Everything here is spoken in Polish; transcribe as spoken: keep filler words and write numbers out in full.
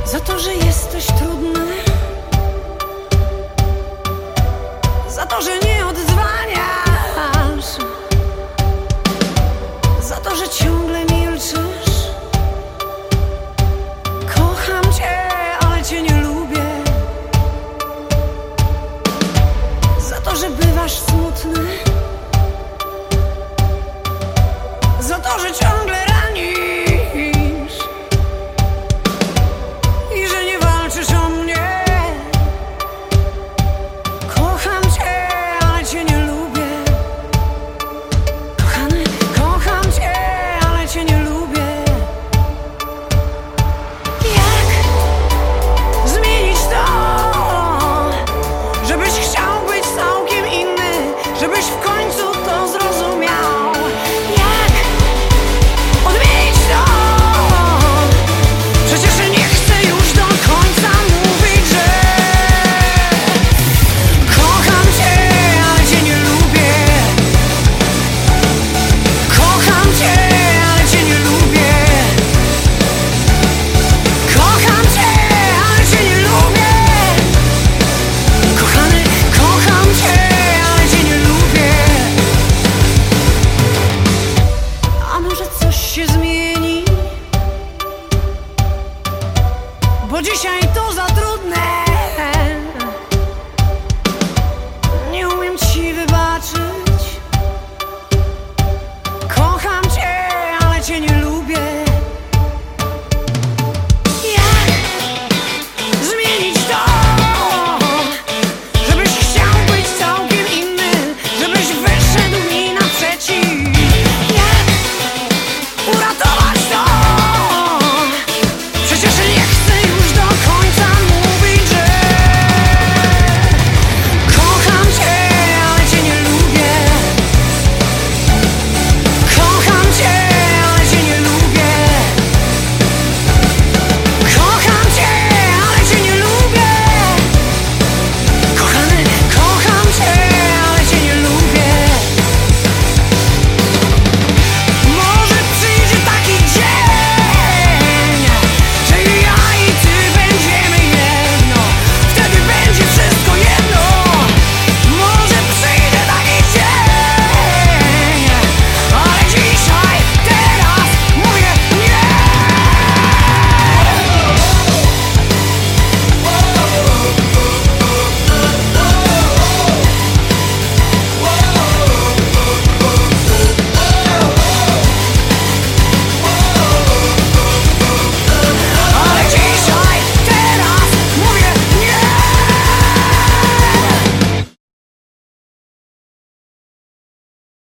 za to, że jesteś trudny, za to, że nie odzwaniasz, za to, że ciągle milczysz. Kocham cię, ale cię nie lubię, za to, że bywasz smutny, za to, że ciągle ranisz i że nie walczysz o mnie. Kocham cię, ale cię nie lubię. Kochany, kocham cię, ale cię nie lubię. Jak zmienić to, żebyś chciał być całkiem inny, żebyś w końcu to zrozumiał? Bo dzisiaj to za trudne.